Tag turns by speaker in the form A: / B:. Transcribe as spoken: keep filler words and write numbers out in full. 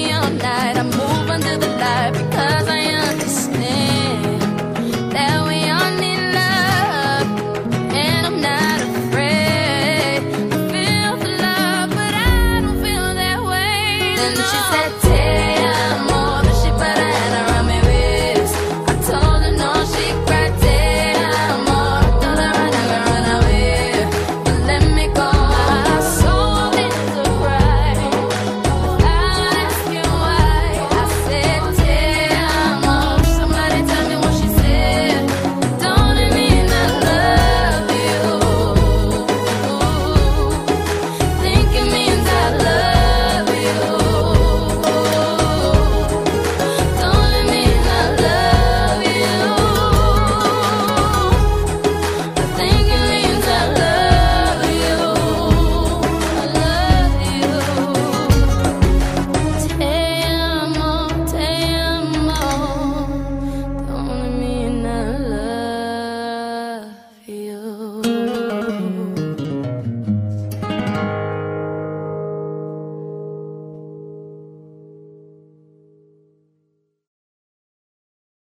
A: me all night. I move under the light because I understand that we all need love, and I'm not afraid. I feel the love, but I don't feel that way. Then she said, take